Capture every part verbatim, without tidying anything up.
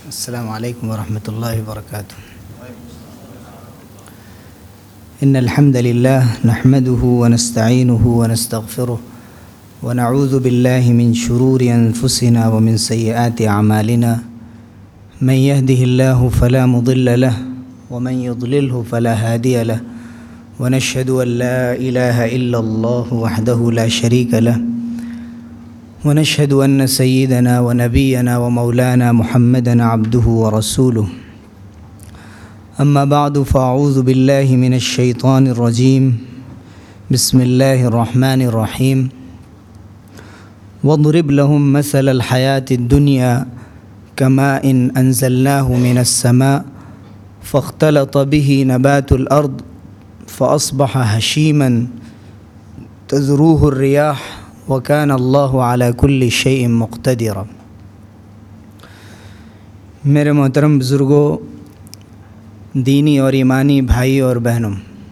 السلام علیکم ورحمۃ اللہ وبرکاتہ۔ ان الحمد للہ نحمده ونستعینه ونستغفره ونعوذ باللہ من شرور انفسنا ومن سیئات اعمالنا من يهده الله فلا مضل له ومن يضلله فلا هادي له ونشهد ان لا اله الا الله وحده لا شريك له ونشهد أن سيدنا ونبينا ومولانا محمدا عبده ورسوله أما بعد فأعوذ بالله من الشيطان الرجيم بسم الله الرحمن الرحيم واضرب لهم مثل الحياة الدنيا كماء أنزلناه من السماء فاختلط به نبات الأرض فأصبح هشيما تذروه الرياح وَكَانَ اللَّهُ عَلَى كُلِّ شَيْءٍ مُقْتَدِرًا۔ میرے محترم بزرگوں، دینی اور ایمانی بھائی اور بہنوں،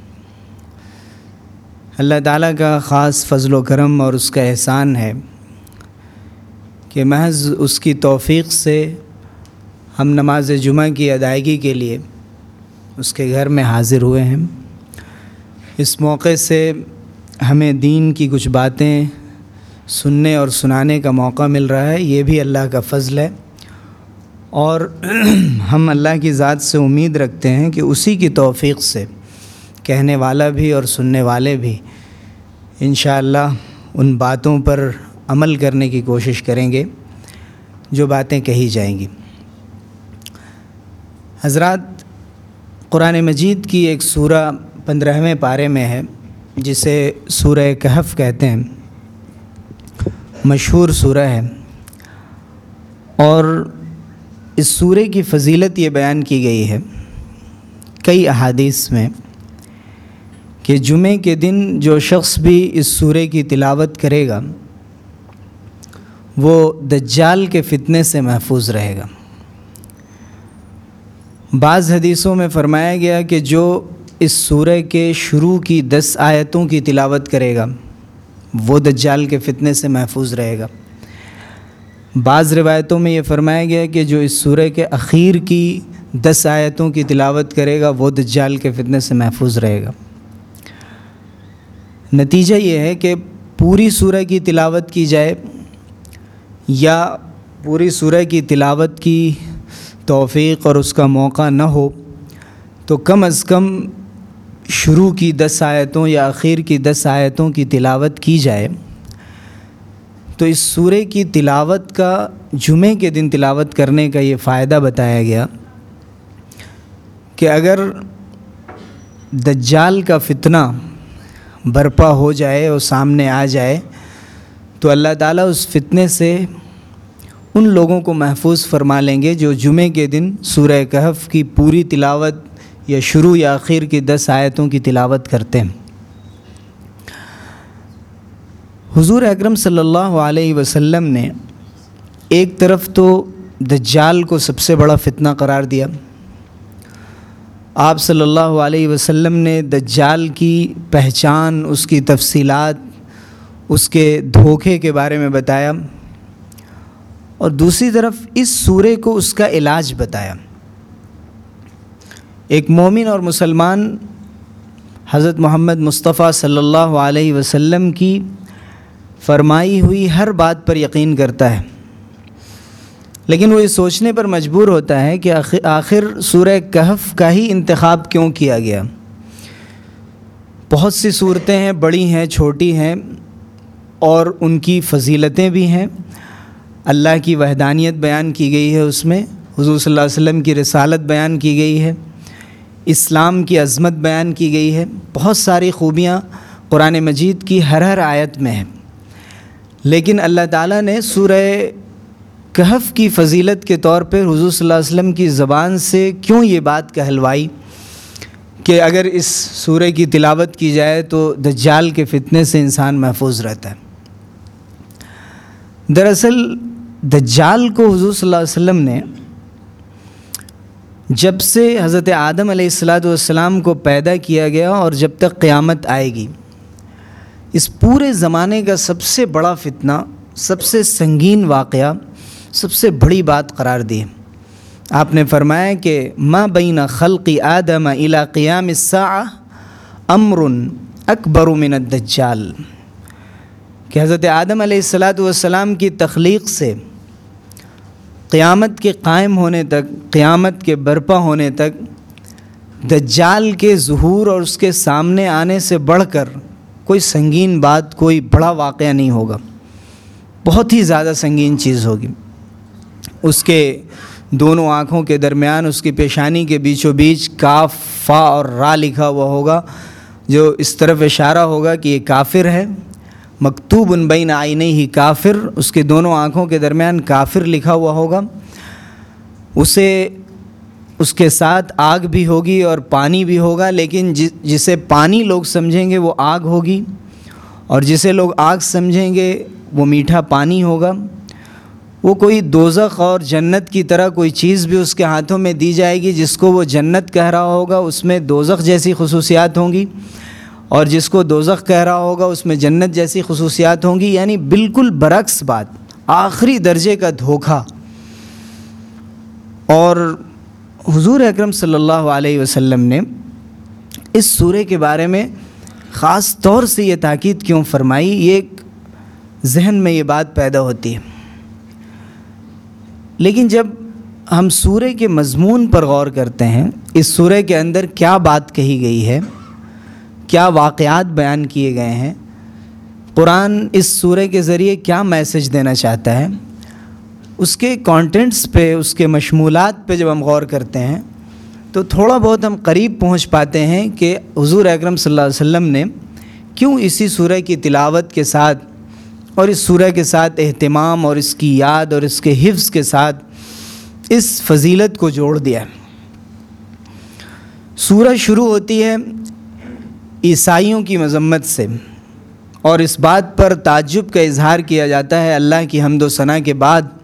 اللہ تعالیٰ کا خاص فضل و کرم اور اس کا احسان ہے کہ محض اس کی توفیق سے ہم نماز جمعہ کی ادائیگی کے لیے اس کے گھر میں حاضر ہوئے ہیں۔ اس موقع سے ہمیں دین کی کچھ باتیں سننے اور سنانے کا موقع مل رہا ہے، یہ بھی اللہ کا فضل ہے، اور ہم اللہ کی ذات سے امید رکھتے ہیں کہ اسی کی توفیق سے کہنے والا بھی اور سننے والے بھی انشاءاللہ ان باتوں پر عمل کرنے کی کوشش کریں گے جو باتیں کہی جائیں گی۔ حضرات، قرآن مجید کی ایک سورہ پندرہویں پارے میں ہے جسے سورہ کہف کہتے ہیں، مشہور سورہ ہے، اور اس سورہ کی فضیلت یہ بیان کی گئی ہے کئی احادیث میں کہ جمعے کے دن جو شخص بھی اس سورہ کی تلاوت کرے گا وہ دجال کے فتنے سے محفوظ رہے گا۔ بعض حدیثوں میں فرمایا گیا کہ جو اس سورہ کے شروع کی دس آیتوں کی تلاوت کرے گا وہ دجال کے فتنے سے محفوظ رہے گا۔ بعض روایتوں میں یہ فرمایا گیا کہ جو اس سورہ کے اخیر کی دس آیتوں کی تلاوت کرے گا وہ دجال کے فتنے سے محفوظ رہے گا۔ نتیجہ یہ ہے کہ پوری سورہ کی تلاوت کی جائے یا پوری سورہ کی تلاوت کی توفیق اور اس کا موقع نہ ہو تو کم از کم شروع کی دس آیتوں یا آخر کی دس آیتوں کی تلاوت کی جائے تو اس سورہ کی تلاوت کا جمعے کے دن تلاوت کرنے کا یہ فائدہ بتایا گیا کہ اگر دجال کا فتنہ برپا ہو جائے اور سامنے آ جائے تو اللہ تعالیٰ اس فتنے سے ان لوگوں کو محفوظ فرما لیں گے جو جمعے کے دن سورہ کہف کی پوری تلاوت یا شروع یا آخر کی دس آیتوں کی تلاوت کرتے ہیں۔ حضور اکرم صلی اللہ علیہ وسلم نے ایک طرف تو دجال کو سب سے بڑا فتنہ قرار دیا، آپ صلی اللہ علیہ وسلم نے دجال کی پہچان، اس کی تفصیلات، اس کے دھوکے کے بارے میں بتایا، اور دوسری طرف اس سورے کو اس کا علاج بتایا۔ ایک مومن اور مسلمان حضرت محمد مصطفیٰ صلی اللہ علیہ وسلم کی فرمائی ہوئی ہر بات پر یقین کرتا ہے، لیکن وہ یہ سوچنے پر مجبور ہوتا ہے کہ آخر سورہ کہف کا ہی انتخاب کیوں کیا گیا۔ بہت سی صورتیں ہیں، بڑی ہیں، چھوٹی ہیں، اور ان کی فضیلتیں بھی ہیں۔ اللہ کی وحدانیت بیان کی گئی ہے، اس میں حضور صلی اللہ علیہ وسلم کی رسالت بیان کی گئی ہے، اسلام کی عظمت بیان کی گئی ہے، بہت ساری خوبیاں قرآن مجید کی ہر ہر آیت میں ہیں، لیکن اللہ تعالیٰ نے سورہ کہف کی فضیلت کے طور پر حضور صلی اللہ علیہ وسلم کی زبان سے کیوں یہ بات کہلوائی کہ اگر اس سورہ کی تلاوت کی جائے تو دجال کے فتنے سے انسان محفوظ رہتا ہے۔ دراصل دجال کو حضور صلی اللہ علیہ وسلم نے جب سے حضرت آدم علیہ الصلاۃ والسلام کو پیدا کیا گیا اور جب تک قیامت آئے گی، اس پورے زمانے کا سب سے بڑا فتنہ، سب سے سنگین واقعہ، سب سے بڑی بات قرار دی۔ آپ نے فرمایا کہ ما بین خلق آدم الی قیام الساعہ امر اکبر من الدجال، کہ حضرت آدم علیہ الصلاۃ والسلام کی تخلیق سے قیامت کے قائم ہونے تک، قیامت کے برپا ہونے تک دجال کے ظہور اور اس کے سامنے آنے سے بڑھ کر کوئی سنگین بات، کوئی بڑا واقعہ نہیں ہوگا، بہت ہی زیادہ سنگین چیز ہوگی۔ اس کے دونوں آنکھوں کے درمیان، اس کی پیشانی کے بیچوں بیچ کاف، فا اور را لکھا ہوا ہوگا، جو اس طرف اشارہ ہوگا کہ یہ کافر ہے۔ مکتوب بین عینیہ کافر، اس کے دونوں آنکھوں کے درمیان کافر لکھا ہوا ہوگا۔ اسے اس کے ساتھ آگ بھی ہوگی اور پانی بھی ہوگا، لیکن جسے پانی لوگ سمجھیں گے وہ آگ ہوگی، اور جسے لوگ آگ سمجھیں گے وہ میٹھا پانی ہوگا۔ وہ کوئی دوزخ اور جنت کی طرح کوئی چیز بھی اس کے ہاتھوں میں دی جائے گی، جس کو وہ جنت کہہ رہا ہوگا اس میں دوزخ جیسی خصوصیات ہوں گی، اور جس کو دوزخ کہہ رہا ہوگا اس میں جنت جیسی خصوصیات ہوں گی، یعنی بالکل برعکس بات، آخری درجے کا دھوکہ۔ اور حضور اکرم صلی اللہ علیہ وسلم نے اس سورے کے بارے میں خاص طور سے یہ تاکید کیوں فرمائی، یہ ایک ذہن میں یہ بات پیدا ہوتی ہے۔ لیکن جب ہم سورے کے مضمون پر غور کرتے ہیں، اس سورے کے اندر کیا بات کہی گئی ہے، کیا واقعات بیان کیے گئے ہیں، قرآن اس سورے کے ذریعے کیا میسج دینا چاہتا ہے، اس کے کانٹینٹس پہ، اس کے مشمولات پہ جب ہم غور کرتے ہیں تو تھوڑا بہت ہم قریب پہنچ پاتے ہیں کہ حضور اکرم صلی اللہ علیہ وسلم نے کیوں اسی سورہ کی تلاوت کے ساتھ اور اس سورہ کے ساتھ اہتمام اور اس کی یاد اور اس کے حفظ کے ساتھ اس فضیلت کو جوڑ دیا۔ سورہ شروع ہوتی ہے عیسائیوں کی مذمت سے، اور اس بات پر تعجب کا اظہار کیا جاتا ہے اللہ کی حمد و ثنا کے بعد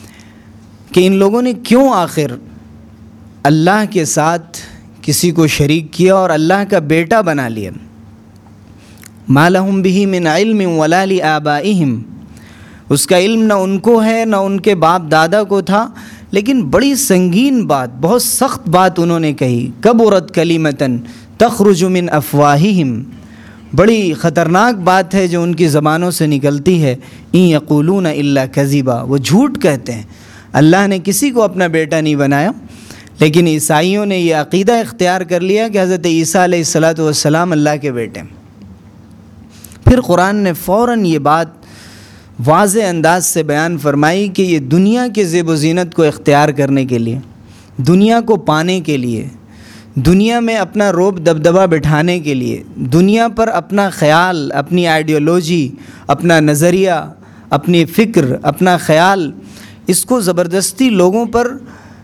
کہ ان لوگوں نے کیوں آخر اللہ کے ساتھ کسی کو شریک کیا اور اللہ کا بیٹا بنا لیا۔ ما لہم بہ من علم ولا لآبائہم، اس کا علم نہ ان کو ہے نہ ان کے باپ دادا کو تھا، لیکن بڑی سنگین بات، بہت سخت بات انہوں نے کہی۔ کبرت کلمۃ تخرج من افواہہم، بڑی خطرناک بات ہے جو ان کی زبانوں سے نکلتی ہے۔ ان یقولون الا کذبا، وہ جھوٹ کہتے ہیں، اللہ نے کسی کو اپنا بیٹا نہیں بنایا۔ لیکن عیسائیوں نے یہ عقیدہ اختیار کر لیا کہ حضرت عیسیٰ علیہ الصلاۃ والسلام اللہ کے بیٹے ہیں۔ پھر قرآن نے فوراً یہ بات واضح انداز سے بیان فرمائی کہ یہ دنیا کے زیب و زینت کو اختیار کرنے کے لیے، دنیا کو پانے کے لیے، دنیا میں اپنا روب دبدبہ بٹھانے کے لیے، دنیا پر اپنا خیال، اپنی آئیڈیالوجی، اپنا نظریہ، اپنی فکر، اپنا خیال، اس کو زبردستی لوگوں پر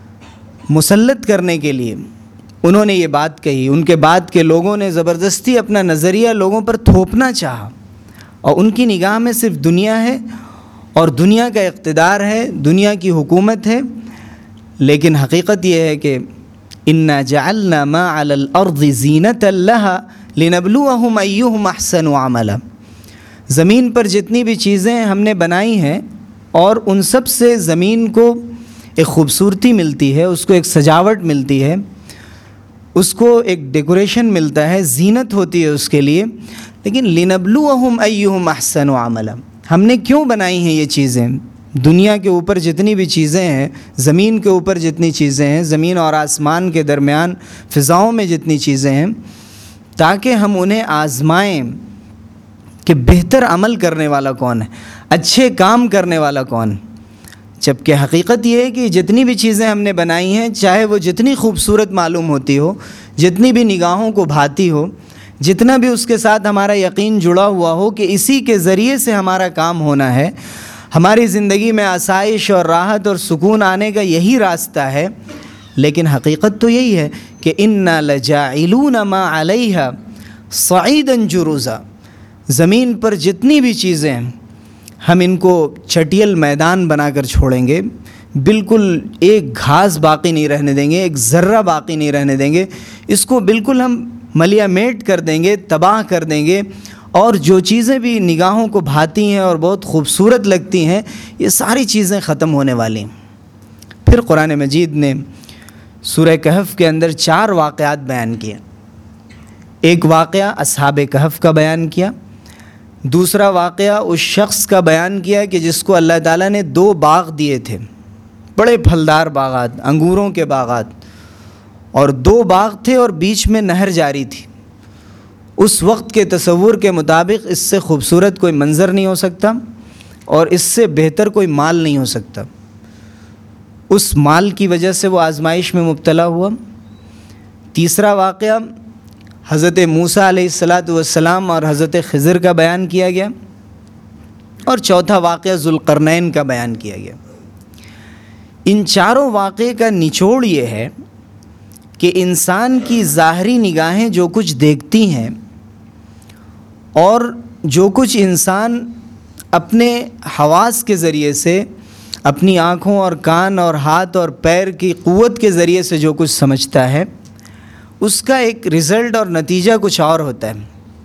مسلط کرنے کے لیے انہوں نے یہ بات کہی۔ ان کے بعد کے لوگوں نے زبردستی اپنا نظریہ لوگوں پر تھوپنا چاہا، اور ان کی نگاہ میں صرف دنیا ہے اور دنیا کا اقتدار ہے، دنیا کی حکومت ہے۔ لیکن حقیقت یہ ہے کہ اِنَّا جَعَلْنَا مَا عَلَى الْأَرْضِ زِينَةً لَهَا لِنَبْلُوَهُمْ أَيُّهُمْ أَحْسَنُ عَمَلًا، زمین پر جتنی بھی چیزیں ہم نے بنائی ہیں اور ان سب سے زمین کو ایک خوبصورتی ملتی ہے، اس کو ایک سجاوٹ ملتی ہے، اس کو ایک ڈیکوریشن ملتا ہے، زینت ہوتی ہے اس کے لیے، لیکن لِنَبْلُوَهُمْ أَيُّهُمْ أَحْسَنُ عَمَلًا، ہم نے کیوں بنائی ہیں یہ چیزیں؟ دنیا کے اوپر جتنی بھی چیزیں ہیں، زمین کے اوپر جتنی چیزیں ہیں، زمین اور آسمان کے درمیان فضاؤں میں جتنی چیزیں ہیں، تاکہ ہم انہیں آزمائیں کہ بہتر عمل کرنے والا کون ہے، اچھے کام کرنے والا کون ہے۔ جبکہ حقیقت یہ ہے کہ جتنی بھی چیزیں ہم نے بنائی ہیں، چاہے وہ جتنی خوبصورت معلوم ہوتی ہو، جتنی بھی نگاہوں کو بھاتی ہو، جتنا بھی اس کے ساتھ ہمارا یقین جڑا ہوا ہو کہ اسی کے ذریعے سے ہمارا کام ہونا ہے، ہماری زندگی میں آسائش اور راحت اور سکون آنے کا یہی راستہ ہے، لیکن حقیقت تو یہی ہے کہ اِنَّا لَجَاعِلُونَ مَا عَلَيْهَا صَعِيدًا جُرُزًا، زمین پر جتنی بھی چیزیں ہیں ہم ان کو چٹیل میدان بنا کر چھوڑیں گے، بالکل ایک گھاس باقی نہیں رہنے دیں گے، ایک ذرہ باقی نہیں رہنے دیں گے، اس کو بالکل ہم ملیا میٹ کر دیں گے، تباہ کر دیں گے، اور جو چیزیں بھی نگاہوں کو بھاتی ہیں اور بہت خوبصورت لگتی ہیں، یہ ساری چیزیں ختم ہونے والی ہیں۔ پھر قرآن مجید نے سورہ کہف کے اندر چار واقعات بیان کیے. ایک واقعہ اصحاب کہف کا بیان کیا، دوسرا واقعہ اس شخص کا بیان کیا کہ جس کو اللہ تعالیٰ نے دو باغ دیے تھے، بڑے پھلدار باغات، انگوروں کے باغات، اور دو باغ تھے اور بیچ میں نہر جاری تھی. اس وقت کے تصور کے مطابق اس سے خوبصورت کوئی منظر نہیں ہو سکتا اور اس سے بہتر کوئی مال نہیں ہو سکتا. اس مال کی وجہ سے وہ آزمائش میں مبتلا ہوا. تیسرا واقعہ حضرت موسیٰ علیہ الصلاۃ والسلام اور حضرت خضر کا بیان کیا گیا، اور چوتھا واقعہ ذوالقرنین کا بیان کیا گیا. ان چاروں واقعے کا نچوڑ یہ ہے کہ انسان کی ظاہری نگاہیں جو کچھ دیکھتی ہیں اور جو کچھ انسان اپنے حواس کے ذریعے سے، اپنی آنکھوں اور کان اور ہاتھ اور پیر کی قوت کے ذریعے سے جو کچھ سمجھتا ہے، اس کا ایک رزلٹ اور نتیجہ کچھ اور ہوتا ہے.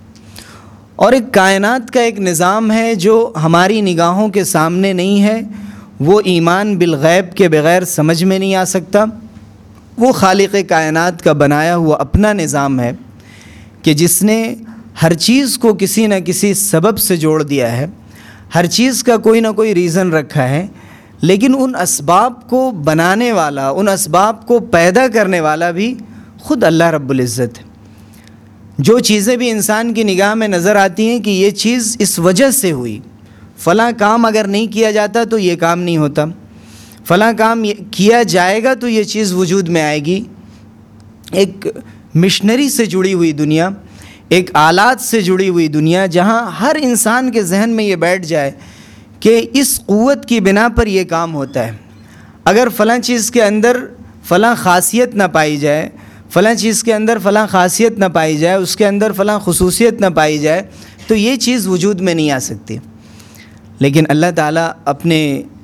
اور ایک کائنات کا ایک نظام ہے جو ہماری نگاہوں کے سامنے نہیں ہے، وہ ایمان بالغیب کے بغیر سمجھ میں نہیں آ سکتا. وہ خالق کائنات کا بنایا ہوا اپنا نظام ہے کہ جس نے ہر چیز کو کسی نہ کسی سبب سے جوڑ دیا ہے، ہر چیز کا کوئی نہ کوئی ریزن رکھا ہے، لیکن ان اسباب کو بنانے والا، ان اسباب کو پیدا کرنے والا بھی خود اللہ رب العزت ہے. جو چیزیں بھی انسان کی نگاہ میں نظر آتی ہیں کہ یہ چیز اس وجہ سے ہوئی، فلاں کام اگر نہیں کیا جاتا تو یہ کام نہیں ہوتا، فلاں کام کیا جائے گا تو یہ چیز وجود میں آئے گی. ایک مشنری سے جڑی ہوئی دنیا، ایک آلات سے جڑی ہوئی دنیا، جہاں ہر انسان کے ذہن میں یہ بیٹھ جائے کہ اس قوت کی بنا پر یہ کام ہوتا ہے. اگر فلاں چیز کے اندر فلاں خاصیت نہ پائی جائے، فلاں چیز کے اندر فلاں خاصیت نہ پائی جائے، اس کے اندر فلاں خصوصیت نہ پائی جائے تو یہ چیز وجود میں نہیں آ سکتی. لیکن اللہ تعالیٰ اپنے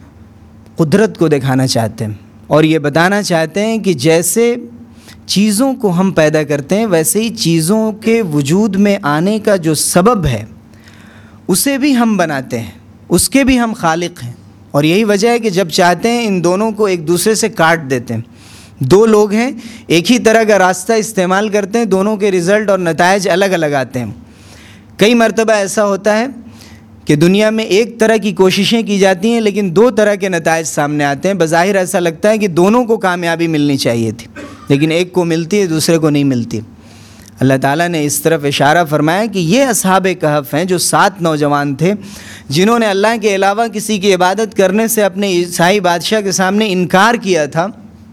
قدرت کو دکھانا چاہتے ہیں اور یہ بتانا چاہتے ہیں کہ جیسے چیزوں کو ہم پیدا کرتے ہیں ویسے ہی چیزوں کے وجود میں آنے کا جو سبب ہے اسے بھی ہم بناتے ہیں، اس کے بھی ہم خالق ہیں. اور یہی وجہ ہے کہ جب چاہتے ہیں ان دونوں کو ایک دوسرے سے کاٹ دیتے ہیں. دو لوگ ہیں، ایک ہی طرح کا راستہ استعمال کرتے ہیں، دونوں کے رزلٹ اور نتائج الگ الگ آتے ہیں. کئی مرتبہ ایسا ہوتا ہے کہ دنیا میں ایک طرح کی کوششیں کی جاتی ہیں لیکن دو طرح کے نتائج سامنے آتے ہیں. بظاہر ایسا لگتا ہے کہ دونوں کو کامیابی ملنی چاہیے تھی، لیکن ایک کو ملتی ہے دوسرے کو نہیں ملتی. اللہ تعالیٰ نے اس طرف اشارہ فرمایا کہ یہ اصحاب کہف ہیں جو سات نوجوان تھے جنہوں نے اللہ کے علاوہ کسی کی عبادت کرنے سے اپنے عیسائی بادشاہ کے سامنے انکار کیا تھا.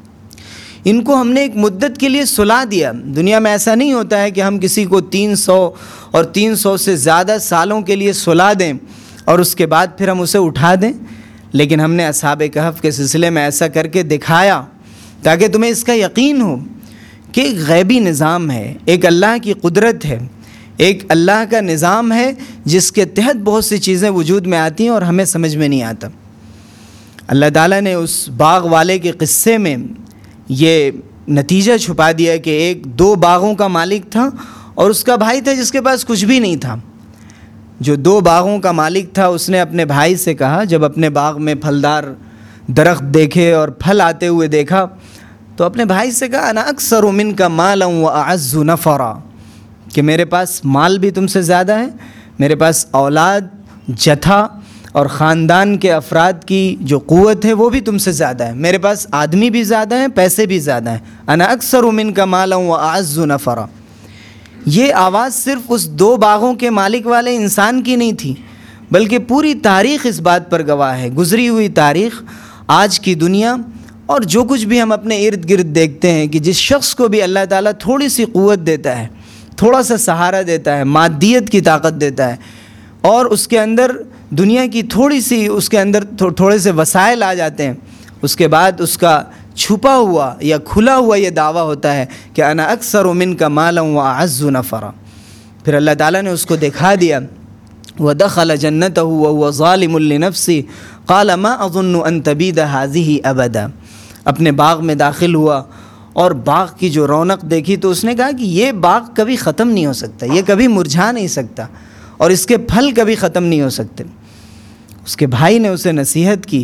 ان کو ہم نے ایک مدت کے لیے سلا دیا. دنیا میں ایسا نہیں ہوتا ہے کہ ہم کسی کو تین سو اور تین سو سے زیادہ سالوں کے لیے سلا دیں اور اس کے بعد پھر ہم اسے اٹھا دیں، لیکن ہم نے اصحاب کہف کے سلسلے میں ایسا کر کے دکھایا تاکہ تمہیں اس کا یقین ہو کہ ایک غیبی نظام ہے، ایک اللہ کی قدرت ہے، ایک اللہ کا نظام ہے جس کے تحت بہت سی چیزیں وجود میں آتی ہیں اور ہمیں سمجھ میں نہیں آتا. اللہ تعالیٰ نے اس باغ والے کے قصے میں یہ نتیجہ چھپا دیا کہ ایک دو باغوں کا مالک تھا اور اس کا بھائی تھا جس کے پاس کچھ بھی نہیں تھا. جو دو باغوں کا مالک تھا اس نے اپنے بھائی سے کہا، جب اپنے باغ میں پھلدار درخت دیکھے اور پھل آتے ہوئے دیکھا تو اپنے بھائی سے کہا انا اکثر منک مالا واعز نفرا، کہ میرے پاس مال بھی تم سے زیادہ ہے، میرے پاس اولاد، جتھا اور خاندان کے افراد کی جو قوت ہے وہ بھی تم سے زیادہ ہے، میرے پاس آدمی بھی زیادہ ہیں، پیسے بھی زیادہ ہیں. انا اکثر منک مالا واعز نفرا. یہ آواز صرف اس دو باغوں کے مالک والے انسان کی نہیں تھی بلکہ پوری تاریخ اس بات پر گواہ ہے. گزری ہوئی تاریخ، آج کی دنیا اور جو کچھ بھی ہم اپنے ارد گرد دیکھتے ہیں کہ جس شخص کو بھی اللہ تعالیٰ تھوڑی سی قوت دیتا ہے، تھوڑا سا سہارا دیتا ہے، مادیت کی طاقت دیتا ہے اور اس کے اندر دنیا کی تھوڑی سی اس کے اندر تھوڑے سے وسائل آ جاتے ہیں، اس کے بعد اس کا چھپا ہوا یا کھلا ہوا یہ دعویٰ ہوتا ہے کہ انا اکثر منک مالا واعز نفرا. پھر اللہ تعالیٰ نے اس کو دکھا دیا وَدَخَلَ جَنَّتَهُ وَهُوَ ظَالِمٌ لِنَفْسِهِ قَالَ مَا أَظُنُّ أَن تَبِيدَ هَٰذِهِ أَبَدًا. اپنے باغ میں داخل ہوا اور باغ کی جو رونق دیکھی تو اس نے کہا کہ یہ باغ کبھی ختم نہیں ہو سکتا، یہ کبھی مرجھا نہیں سکتا اور اس کے پھل کبھی ختم نہیں ہو سکتے. اس کے بھائی نے اسے نصیحت کی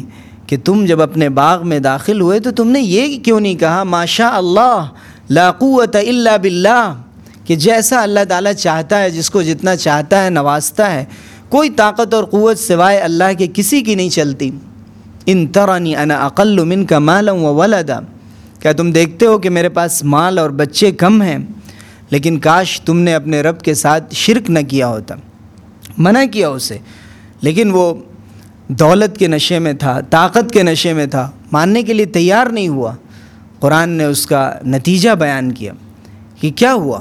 کہ تم جب اپنے باغ میں داخل ہوئے تو تم نے یہ کیوں نہیں کہا ماشاء اللہ لا قوت الا باللہ، کہ جیسا اللہ تعالیٰ چاہتا ہے، جس کو جتنا چاہتا ہے نوازتا ہے، کوئی طاقت اور قوت سوائے اللہ کے کسی کی نہیں چلتی۔ ان ترنی انا اقل منک مالا وولدا، کیا تم دیکھتے ہو کہ میرے پاس مال اور بچے کم ہیں، لیکن کاش تم نے اپنے رب کے ساتھ شرک نہ کیا ہوتا۔ منع کیا اسے، لیکن وہ دولت کے نشے میں تھا، طاقت کے نشے میں تھا، ماننے کے لیے تیار نہیں ہوا۔ قرآن نے اس کا نتیجہ بیان کیا کہ کیا ہوا،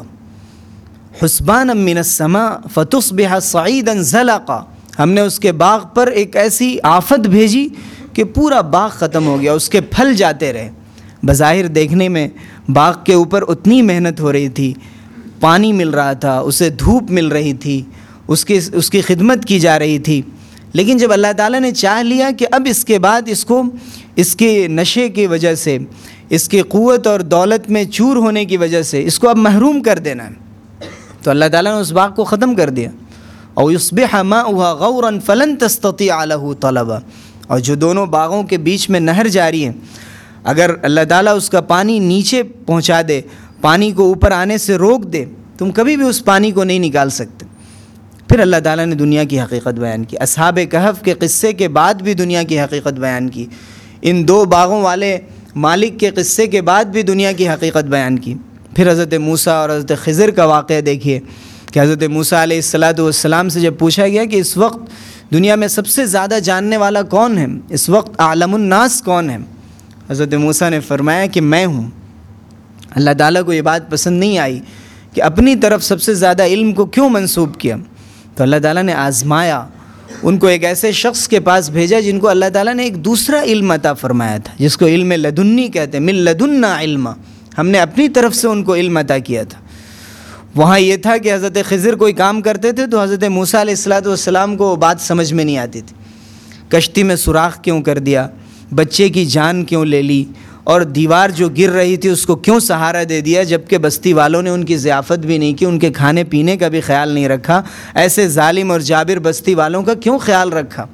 حسبانا من السماء فتصبح صعیدا زلقا، ہم نے اس کے باغ پر ایک ایسی آفت بھیجی کہ پورا باغ ختم ہو گیا، اس کے پھل جاتے رہے۔ بظاہر دیکھنے میں باغ کے اوپر اتنی محنت ہو رہی تھی، پانی مل رہا تھا، اسے دھوپ مل رہی تھی، اس کی اس کی خدمت کی جا رہی تھی، لیکن جب اللہ تعالیٰ نے چاہ لیا کہ اب اس کے بعد اس کو اس کے نشے کی وجہ سے، اس کی قوت اور دولت میں چور ہونے کی وجہ سے اس کو اب محروم کر دینا ہے، تو اللہ تعالیٰ نے اس باغ کو ختم کر دیا۔ اور یصبح ماؤها غورا فلن تستطيع له طلبا، اور جو دونوں باغوں کے بیچ میں نہر جاری ہے، اگر اللہ تعالیٰ اس کا پانی نیچے پہنچا دے، پانی کو اوپر آنے سے روک دے، تم کبھی بھی اس پانی کو نہیں نکال سکتے۔ پھر اللہ تعالیٰ نے دنیا کی حقیقت بیان کی، اصحاب کہف کے قصے کے بعد بھی دنیا کی حقیقت بیان کی، ان دو باغوں والے مالک کے قصے کے بعد بھی دنیا کی حقیقت بیان کی۔ پھر حضرت موسیٰ اور حضرت خضر کا واقعہ دیکھیے کہ حضرت موسیٰ علیہ الصلاۃ والسلام سے جب پوچھا گیا کہ اس وقت دنیا میں سب سے زیادہ جاننے والا کون ہے، اس وقت اعلم الناس کون ہے، حضرت موسیٰ نے فرمایا کہ میں ہوں۔ اللہ تعالیٰ کو یہ بات پسند نہیں آئی کہ اپنی طرف سب سے زیادہ علم کو کیوں منسوب کیا، تو اللہ تعالیٰ نے آزمایا، ان کو ایک ایسے شخص کے پاس بھیجا جن کو اللہ تعالیٰ نے ایک دوسرا علم عطا فرمایا تھا، جس کو علم لدنی کہتے ہیں، من لدنا علم، ہم نے اپنی طرف سے ان کو علم عطا کیا تھا۔ وہاں یہ تھا کہ حضرت خضر کوئی کام کرتے تھے تو حضرت موسیٰ علیہ الصلاۃ والسلام کو وہ بات سمجھ میں نہیں آتی تھی، کشتی میں سوراخ کیوں کر دیا، بچے کی جان کیوں لے لی، اور دیوار جو گر رہی تھی اس کو کیوں سہارا دے دیا، جبکہ بستی والوں نے ان کی ضیافت بھی نہیں کی، ان کے کھانے پینے کا بھی خیال نہیں رکھا، ایسے ظالم اور جابر بستی والوں کا کیوں خیال رکھا۔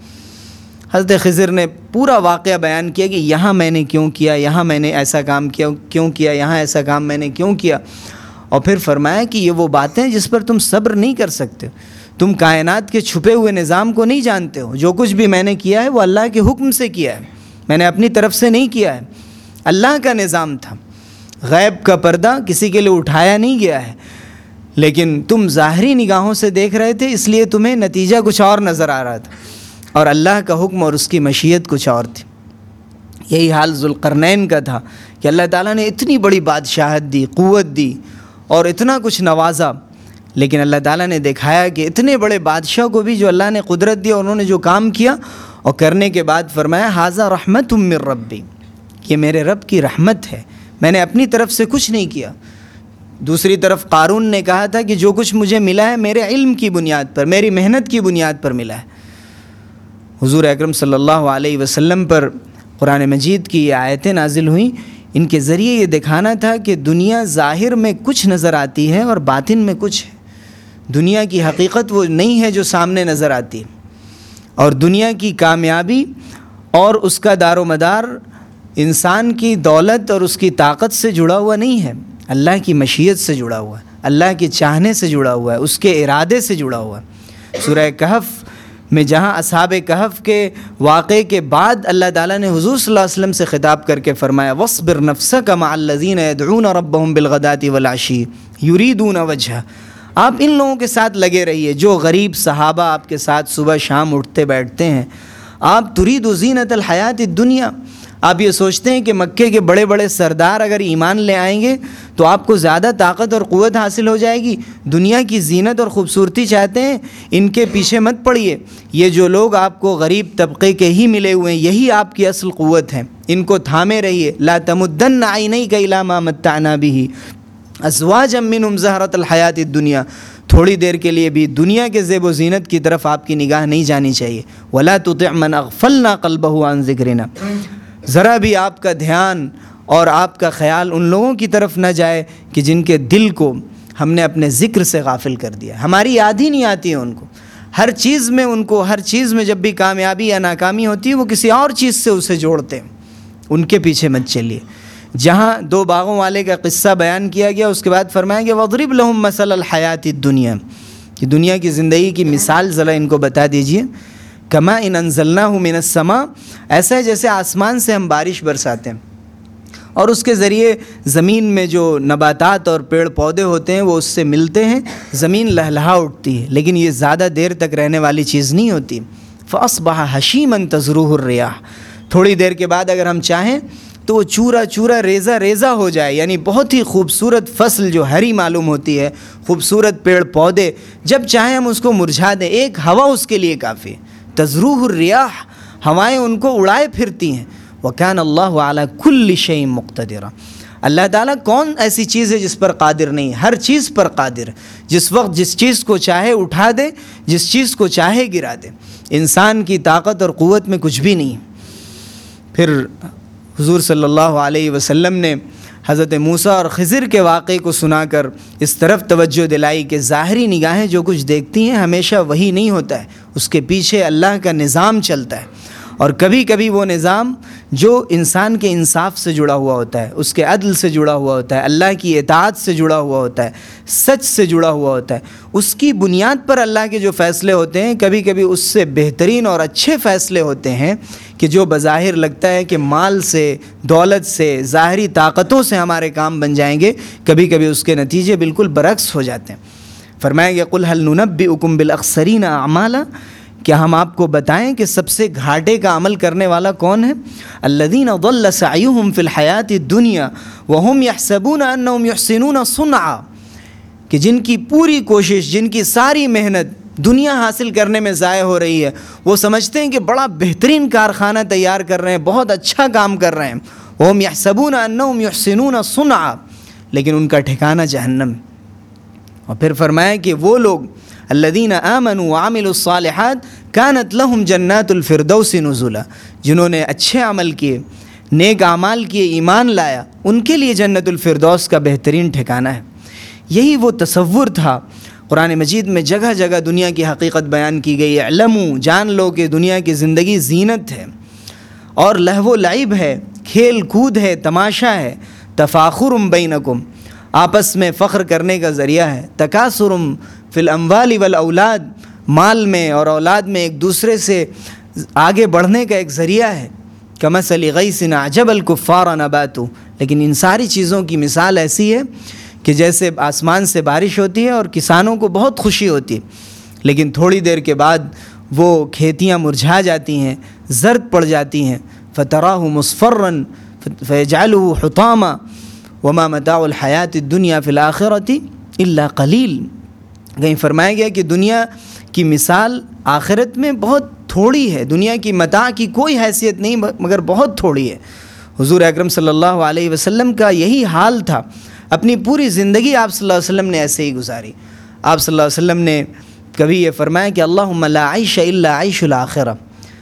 حضرت خضر نے پورا واقعہ بیان کیا کہ یہاں میں نے کیوں کیا، یہاں میں نے ایسا کام کیا کیوں کیا یہاں ایسا کام میں نے کیوں کیا، اور پھر فرمایا کہ یہ وہ باتیں جس پر تم صبر نہیں کر سکتے، تم کائنات کے چھپے ہوئے نظام کو نہیں جانتے ہو، جو کچھ بھی میں نے کیا ہے وہ اللہ کے حکم سے کیا ہے، میں نے اپنی طرف سے نہیں کیا ہے، اللہ کا نظام تھا، غیب کا پردہ کسی کے لیے اٹھایا نہیں گیا ہے، لیکن تم ظاہری نگاہوں سے دیکھ رہے تھے، اس لیے تمہیں نتیجہ کچھ اور نظر آ رہا تھا، اور اللہ کا حکم اور اس کی مشیت کچھ اور تھی۔ یہی حال ذوالقرنین کا تھا کہ اللہ تعالیٰ نے اتنی بڑی بادشاہت دی، قوت دی اور اتنا کچھ نوازا، لیکن اللہ تعالیٰ نے دکھایا کہ اتنے بڑے بادشاہ کو بھی جو اللہ نے قدرت دی اور انہوں نے جو کام کیا، اور کرنے کے بعد فرمایا ھذا رحمت من ربی، یہ میرے رب کی رحمت ہے، میں نے اپنی طرف سے کچھ نہیں کیا۔ دوسری طرف قارون نے کہا تھا کہ جو کچھ مجھے ملا ہے میرے علم کی بنیاد پر، میری محنت کی بنیاد پر ملا ہے۔ حضور اکرم صلی اللہ علیہ وسلم پر قرآن مجید کی یہ آیتیں نازل ہوئیں، ان کے ذریعے یہ دکھانا تھا کہ دنیا ظاہر میں کچھ نظر آتی ہے اور باطن میں کچھ ہے، دنیا کی حقیقت وہ نہیں ہے جو سامنے نظر آتی ہے، اور دنیا کی کامیابی اور اس کا دار و مدار انسان کی دولت اور اس کی طاقت سے جڑا ہوا نہیں ہے، اللہ کی مشیت سے جڑا ہوا ہے، اللہ کے چاہنے سے جڑا ہوا ہے، اس کے ارادے سے جڑا ہوا ہے۔ سورہ کہف میں جہاں اصحاب کہف کے واقعے کے بعد اللہ تعالیٰ نے حضور صلی اللہ علیہ وسلم سے خطاب کر کے فرمایا وَاصْبِرْ نَفْسَكَ مَعَ الَّذِينَ يَدْعُونَ رَبَّهُمْ بِالْغَدَاةِ وَالْعَشِيِّ يُرِيدُونَ وَجْهَهُ، آپ ان لوگوں کے ساتھ لگے رہیے جو غریب صحابہ آپ کے ساتھ صبح شام اٹھتے بیٹھتے ہیں، آپ ترید زینت الحیات الدنیا، آپ یہ سوچتے ہیں کہ مکے کے بڑے بڑے سردار اگر ایمان لے آئیں گے تو آپ کو زیادہ طاقت اور قوت حاصل ہو جائے گی، دنیا کی زینت اور خوبصورتی چاہتے ہیں، ان کے پیچھے مت پڑیے، یہ جو لوگ آپ کو غریب طبقے کے ہی ملے ہوئے ہیں یہی آپ کی اصل قوت ہے، ان کو تھامے رہیے، لا تمدن عینیک الی ما متعنا بہ ازواجا منہم زہرۃ الحیات الدنیا، تھوڑی دیر کے لیے بھی دنیا کے زیب و زینت کی طرف آپ کی نگاہ نہیں جانی چاہیے، ولا تطع من اغفلنا قلبہ عن ذکرنا، ذرا بھی آپ کا دھیان اور آپ کا خیال ان لوگوں کی طرف نہ جائے کہ جن کے دل کو ہم نے اپنے ذکر سے غافل کر دیا، ہماری یاد ہی نہیں آتی ہے ان کو، ہر چیز میں ان کو ہر چیز میں جب بھی کامیابی یا ناکامی ہوتی ہے وہ کسی اور چیز سے اسے جوڑتے ہیں. ان کے پیچھے مت چلیے. جہاں دو باغوں والے کا قصہ بیان کیا گیا اس کے بعد فرمایا کہ وَاضْرِبْ لَهُم مَثَلَ الْحَيَاةِ الدُّنْيَا کہ دنیا کی زندگی کی مثال ذرا ان کو بتا دیجئے. كَمَاءٍ أَنزَلْنَاهُ مِنَ السَّمَاءِ ایسا ہے جیسے آسمان سے ہم بارش برساتے ہیں اور اس کے ذریعے زمین میں جو نباتات اور پیڑ پودے ہوتے ہیں وہ اس سے ملتے ہیں, زمین لہلہا اٹھتی ہے, لیکن یہ زیادہ دیر تک رہنے والی چیز نہیں ہوتی. فَأَصْبَحَ هَشِيمًا تَذْرُوهُ الرِّيَاحُ تھوڑی دیر کے بعد اگر ہم چاہیں تو وہ چورا چورا ریزہ ریزہ ہو جائے, یعنی بہت ہی خوبصورت فصل جو ہری معلوم ہوتی ہے, خوبصورت پیڑ پودے, جب چاہیں ہم اس کو مرجھا دیں, ایک ہوا اس کے لیے کافی. تَذْرُوهُ الرِّيَاحُ ہوائیں ان کو اڑائے پھرتی ہیں. وَكَانَ اللَّهُ عَلَى كُلِّ شَيْءٍ مُقْتَدِرًا اللہ تعالیٰ کون ایسی چیز ہے جس پر قادر نہیں, ہر چیز پر قادر. جس وقت جس چیز کو چاہے اٹھا دے, جس چیز کو چاہے گرا دے. انسان کی طاقت اور قوت میں کچھ بھی نہیں. پھر حضور صلی اللہ علیہ وسلم نے حضرت موسیٰ اور خضر کے واقعے کو سنا کر اس طرف توجہ دلائی کہ ظاہری نگاہیں جو کچھ دیکھتی ہیں ہمیشہ وہی نہیں ہوتا ہے, اس کے پیچھے اللہ کا نظام چلتا ہے. اور کبھی کبھی وہ نظام جو انسان کے انصاف سے جڑا ہوا ہوتا ہے, اس کے عدل سے جڑا ہوا ہوتا ہے, اللہ کی اطاعت سے جڑا ہوا ہوتا ہے, سچ سے جڑا ہوا ہوتا ہے, اس کی بنیاد پر اللہ کے جو فیصلے ہوتے ہیں کبھی کبھی اس سے بہترین اور اچھے فیصلے ہوتے ہیں کہ جو بظاہر لگتا ہے کہ مال سے, دولت سے, ظاہری طاقتوں سے ہمارے کام بن جائیں گے, کبھی کبھی اس کے نتیجے بالکل برعکس ہو جاتے ہیں. فرمایا کہ قُلْ هَلْ نُنَبِّئُكُمْ بِالْأَخْسَرِينَ أَعْمَالًا کیا ہم آپ کو بتائیں کہ سب سے گھاٹے کا عمل کرنے والا کون ہے؟ الذین ضل سعیہم فی الحیات الدنیا وہم یحسبون انہم یحسنون صنعا کہ جن کی پوری کوشش, جن کی ساری محنت دنیا حاصل کرنے میں ضائع ہو رہی ہے, وہ سمجھتے ہیں کہ بڑا بہترین کارخانہ تیار کر رہے ہیں, بہت اچھا کام کر رہے ہیں. وہم یحسبون انہم یحسنون صنعا لیکن ان کا ٹھکانہ جہنم. اور پھر فرمایا کہ وہ لوگ الذین آمنوا وعملوا الصالحات کانت لہم جنات الفردوس نزلا جنہوں نے اچھے عمل کیے, نیک اعمال کیے, ایمان لایا, ان کے لیے جنت الفردوس کا بہترین ٹھکانہ ہے. یہی وہ تصور تھا. قرآن مجید میں جگہ جگہ دنیا کی حقیقت بیان کی گئی. اعلموا جان لو کہ دنیا کی زندگی زینت ہے اور لہو و لعب ہے, کھیل کود ہے, تماشا ہے. تفاخر بینکم آپس میں فخر کرنے کا ذریعہ ہے. تکاثر فی الاموال والاولاد مال میں اور اولاد میں ایک دوسرے سے آگے بڑھنے کا ایک ذریعہ ہے. کمثل غیث اعجب الکفار نباتہ لیکن ان ساری چیزوں کی مثال ایسی ہے کہ جیسے آسمان سے بارش ہوتی ہے اور کسانوں کو بہت خوشی ہوتی ہے, لیکن تھوڑی دیر کے بعد وہ کھیتیاں مرجھا جاتی ہیں, زرد پڑ جاتی ہیں. فتراہ مصفرا فیجعلہ حطاما وما متاع الحیات الدنیا فی الآخرۃ الا قلیل. کہیں فرمایا گیا کہ دنیا کی مثال آخرت میں بہت تھوڑی ہے, دنیا کی متاع کی کوئی حیثیت نہیں مگر بہت تھوڑی ہے. حضور اکرم صلی اللہ علیہ وسلم کا یہی حال تھا. اپنی پوری زندگی آپ صلی اللہ علیہ وسلم نے ایسے ہی گزاری. آپ صلی اللہ علیہ وسلم نے کبھی یہ فرمایا کہ اللہم لا عیش الا عیش الآخرہ,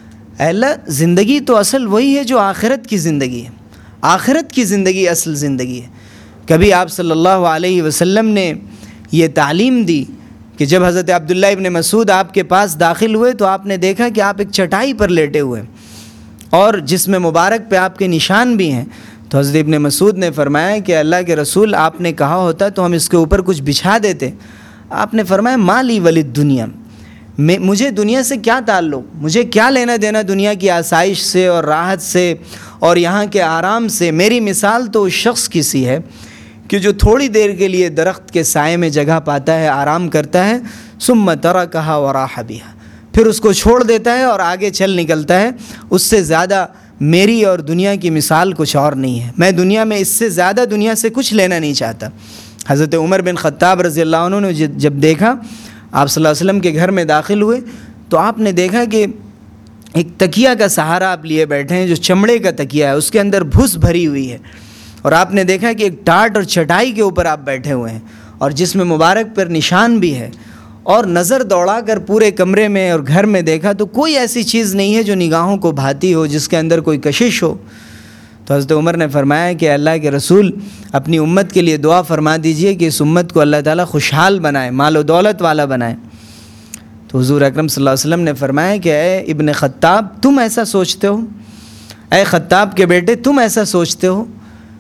اے اللہ زندگی تو اصل وہی ہے جو آخرت کی زندگی ہے, آخرت کی زندگی اصل زندگی ہے. کبھی آپ صلی اللہ علیہ وسلم نے یہ تعلیم دی کہ جب حضرت عبداللہ ابن مسعود آپ کے پاس داخل ہوئے تو آپ نے دیکھا کہ آپ ایک چٹائی پر لیٹے ہوئے اور جس میں مبارک پہ آپ کے نشان بھی ہیں. تو حضرت ابن مسعود نے فرمایا کہ اللہ کے رسول آپ نے کہا ہوتا تو ہم اس کے اوپر کچھ بچھا دیتے. آپ نے فرمایا مالی ولد دنیا, میں مجھے دنیا سے کیا تعلق, مجھے کیا لینا دینا دنیا کی آسائش سے اور راحت سے اور یہاں کے آرام سے. میری مثال تو اس شخص کی سی ہے کہ جو تھوڑی دیر کے لیے درخت کے سائے میں جگہ پاتا ہے, آرام کرتا ہے, ثم ترکھا وراح بہا پھر اس کو چھوڑ دیتا ہے اور آگے چل نکلتا ہے. اس سے زیادہ میری اور دنیا کی مثال کچھ اور نہیں ہے. میں دنیا میں اس سے زیادہ دنیا سے کچھ لینا نہیں چاہتا. حضرت عمر بن خطاب رضی اللہ عنہ نے جب دیکھا آپ صلی اللہ علیہ وسلم کے گھر میں داخل ہوئے تو آپ نے دیکھا کہ ایک تکیہ کا سہارا آپ لیے بیٹھے ہیں جو چمڑے کا تکیہ ہے, اس کے اندر بھس بھری ہوئی ہے, اور آپ نے دیکھا کہ ایک ٹاٹ اور چٹائی کے اوپر آپ بیٹھے ہوئے ہیں اور جس میں مبارک پر نشان بھی ہے. اور نظر دوڑا کر پورے کمرے میں اور گھر میں دیکھا تو کوئی ایسی چیز نہیں ہے جو نگاہوں کو بھاتی ہو, جس کے اندر کوئی کشش ہو. تو حضرت عمر نے فرمایا کہ اللہ کے رسول اپنی امت کے لیے دعا فرما دیجئے کہ اس امت کو اللہ تعالیٰ خوشحال بنائے, مال و دولت والا بنائے. تو حضور اکرم صلی اللہ علیہ وسلم نے فرمایا کہ اے ابن خطاب تم ایسا سوچتے ہو، اے خطاب کے بیٹے تم ایسا سوچتے ہو،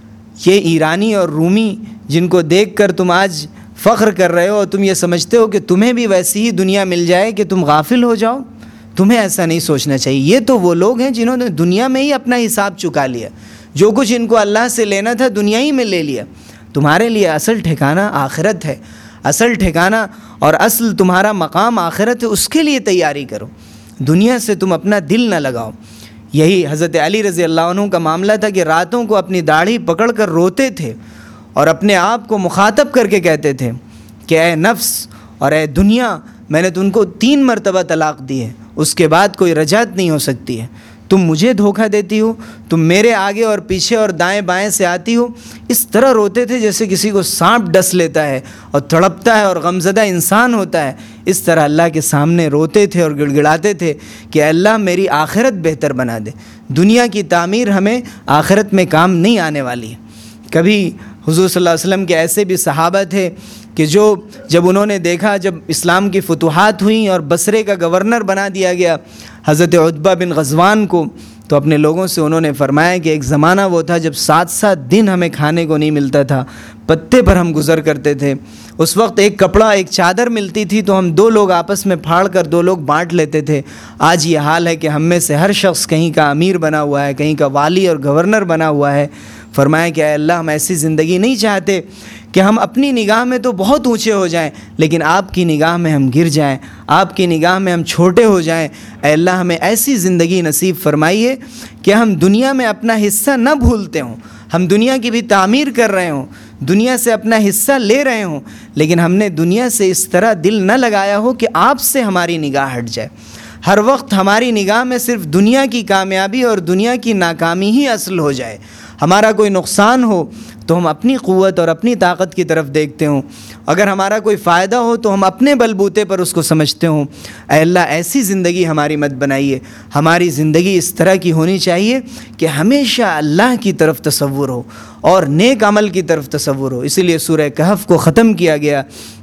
یہ ایرانی اور رومی جن کو دیکھ کر تم آج فخر کر رہے ہو اور تم یہ سمجھتے ہو کہ تمہیں بھی ویسی ہی دنیا مل جائے کہ تم غافل ہو جاؤ، تمہیں ایسا نہیں سوچنا چاہیے۔ یہ تو وہ لوگ ہیں جنہوں نے دنیا میں ہی اپنا حساب چکا لیا، جو کچھ ان کو اللہ سے لینا تھا دنیا ہی میں لے لیا۔ تمہارے لیے اصل ٹھکانہ آخرت ہے، اصل ٹھکانہ اور اصل تمہارا مقام آخرت ہے، اس کے لیے تیاری کرو، دنیا سے تم اپنا دل نہ لگاؤ۔ یہی حضرت علی رضی اللہ عنہ کا معاملہ تھا کہ راتوں کو اپنی داڑھی پکڑ کر روتے تھے اور اپنے آپ کو مخاطب کر کے کہتے تھے کہ اے نفس اور اے دنیا، میں نے تم کو تین مرتبہ طلاق دی ہے، اس کے بعد کوئی رجعت نہیں ہو سکتی ہے، تم مجھے دھوکہ دیتی ہو، تم میرے آگے اور پیچھے اور دائیں بائیں سے آتی ہو۔ اس طرح روتے تھے جیسے کسی کو سانپ ڈس لیتا ہے اور تڑپتا ہے اور غمزدہ انسان ہوتا ہے، اس طرح اللہ کے سامنے روتے تھے اور گڑ گڑاتے تھے کہ اللہ میری آخرت بہتر بنا دے، دنیا کی تعمیر ہمیں آخرت میں کام نہیں آنے والی ہے۔ کبھی حضور صلی اللہ علیہ وسلم کے ایسے بھی صحابہ تھے کہ جو جب انہوں نے دیکھا جب اسلام کی فتوحات ہوئیں اور بصرے کا گورنر بنا دیا گیا حضرت عتبہ بن غزوان کو، تو اپنے لوگوں سے انہوں نے فرمایا کہ ایک زمانہ وہ تھا جب سات سات دن ہمیں کھانے کو نہیں ملتا تھا، پتے پر ہم گزر کرتے تھے، اس وقت ایک کپڑا ایک چادر ملتی تھی تو ہم دو لوگ آپس میں پھاڑ کر دو لوگ بانٹ لیتے تھے۔ آج یہ حال ہے کہ ہم میں سے ہر شخص کہیں کا امیر بنا ہوا ہے، کہیں کا والی اور گورنر بنا ہوا ہے۔ فرمایا کہ اے اللہ ہم ایسی زندگی نہیں چاہتے کہ ہم اپنی نگاہ میں تو بہت اونچے ہو جائیں لیکن آپ کی نگاہ میں ہم گر جائیں، آپ کی نگاہ میں ہم چھوٹے ہو جائیں۔ اے اللہ ہمیں ایسی زندگی نصیب فرمائیے کہ ہم دنیا میں اپنا حصہ نہ بھولتے ہوں، ہم دنیا کی بھی تعمیر کر رہے ہوں، دنیا سے اپنا حصہ لے رہے ہوں، لیکن ہم نے دنیا سے اس طرح دل نہ لگایا ہو کہ آپ سے ہماری نگاہ ہٹ جائے۔ ہر وقت ہماری نگاہ میں صرف دنیا کی کامیابی اور دنیا کی ناکامی ہی اصل ہو جائے، ہمارا کوئی نقصان ہو تو ہم اپنی قوت اور اپنی طاقت کی طرف دیکھتے ہوں، اگر ہمارا کوئی فائدہ ہو تو ہم اپنے بل بوتے پر اس کو سمجھتے ہوں۔ اے اللہ ایسی زندگی ہماری مت بنائیے، ہماری زندگی اس طرح کی ہونی چاہیے کہ ہمیشہ اللہ کی طرف تصور ہو اور نیک عمل کی طرف تصور ہو۔ اسی لیے سورہ کہف کو ختم کیا گیا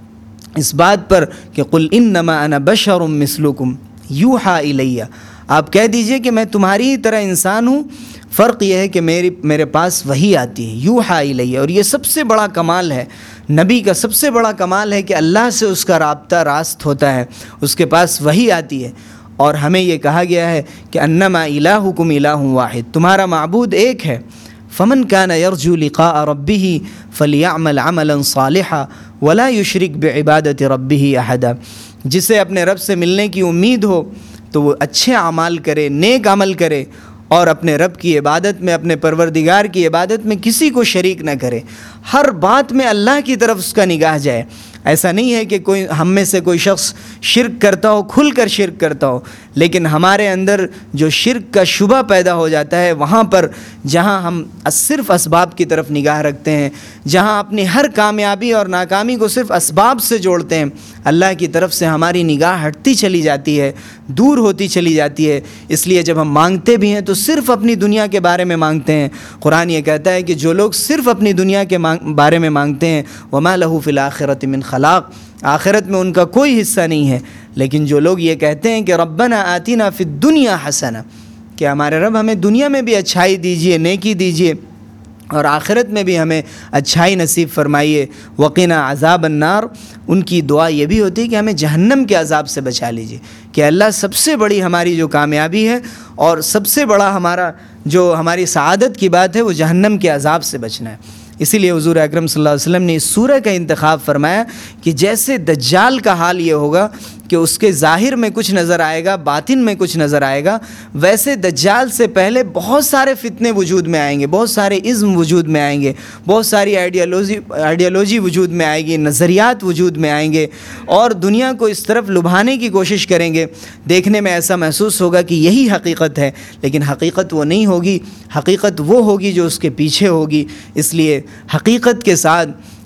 اس بات پر کہ قل انما انا بشر مثلکم یوحی الی، آپ کہہ دیجئے کہ میں تمہاری ہی طرح انسان ہوں، فرق یہ ہے کہ میری میرے پاس وحی آتی ہے، یوحی الی، اور یہ سب سے بڑا کمال ہے نبی کا، سب سے بڑا کمال ہے کہ اللہ سے اس کا رابطہ راست ہوتا ہے، اس کے پاس وحی آتی ہے۔ اور ہمیں یہ کہا گیا ہے کہ انما الہکم الہ واحد، تمہارا معبود ایک ہے۔ فمن کان یرجو لقاء ربہ فلیعمل عملا صالحا ولا یشرک بعبادۃ ربہ احدا، جسے اپنے رب سے ملنے کی امید ہو تو وہ اچھے اعمال کرے، نیک عمل کرے اور اپنے رب کی عبادت میں، اپنے پروردگار کی عبادت میں کسی کو شریک نہ کرے، ہر بات میں اللہ کی طرف اس کا نگاہ جائے۔ ایسا نہیں ہے کہ کوئی ہم میں سے کوئی شخص شرک کرتا ہو، کھل کر شرک کرتا ہو، لیکن ہمارے اندر جو شرک کا شبہ پیدا ہو جاتا ہے وہاں پر جہاں ہم صرف اسباب کی طرف نگاہ رکھتے ہیں، جہاں اپنی ہر کامیابی اور ناکامی کو صرف اسباب سے جوڑتے ہیں، اللہ کی طرف سے ہماری نگاہ ہٹتی چلی جاتی ہے، دور ہوتی چلی جاتی ہے۔ اس لیے جب ہم مانگتے بھی ہیں تو صرف اپنی دنیا کے بارے میں مانگتے ہیں۔ قرآن یہ کہتا ہے کہ جو لوگ صرف اپنی دنیا کے بارے میں مانگتے ہیں وما لہ فی الآخرۃ من خلاق، آخرت میں ان کا کوئی حصہ نہیں ہے۔ لیکن جو لوگ یہ کہتے ہیں کہ ربنا آتنا فی الدنیا حسنہ، کہ ہمارے رب ہمیں دنیا میں بھی اچھائی دیجئے، نیکی دیجئے اور آخرت میں بھی ہمیں اچھائی نصیب فرمائیے، وقنا عذاب النار، ان کی دعا یہ بھی ہوتی ہے کہ ہمیں جہنم کے عذاب سے بچا لیجئے، کہ اللہ سب سے بڑی ہماری جو کامیابی ہے اور سب سے بڑا ہمارا جو ہماری سعادت کی بات ہے وہ جہنم کے عذاب سے بچنا ہے۔ اسی لیے حضور اکرم صلی اللہ علیہ وسلم نے اس سورہ کا انتخاب فرمایا کہ جیسے دجال کا حال یہ ہوگا کہ اس کے ظاہر میں کچھ نظر آئے گا، باطن میں کچھ نظر آئے گا، ویسے دجال سے پہلے بہت سارے فتنے وجود میں آئیں گے، بہت سارے ازم وجود میں آئیں گے، بہت ساری آئیڈیالوجی آئیڈیالوجی وجود میں آئے گی، نظریات وجود میں آئیں گے اور دنیا کو اس طرف لبھانے کی کوشش کریں گے۔ دیکھنے میں ایسا محسوس ہوگا کہ یہی حقیقت ہے، لیکن حقیقت وہ نہیں ہوگی، حقیقت وہ ہوگی جو اس کے پیچھے ہوگی۔ اس لیے حقیقت کے ساتھ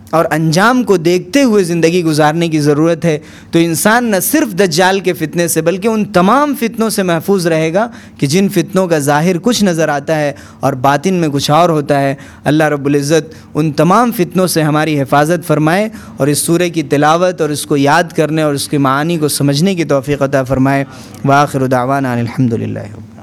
اور انجام کو دیکھتے ہوئے زندگی گزارنے کی ضرورت ہے، تو انسان نہ صرف دجال کے فتنے سے بلکہ ان تمام فتنوں سے محفوظ رہے گا کہ جن فتنوں کا ظاہر کچھ نظر آتا ہے اور باطن میں کچھ اور ہوتا ہے۔ اللہ رب العزت ان تمام فتنوں سے ہماری حفاظت فرمائے اور اس سورہ کی تلاوت اور اس کو یاد کرنے اور اس کے معانی کو سمجھنے کی توفیق عطا فرمائے۔ وآخر دعوانا الحمد للہ۔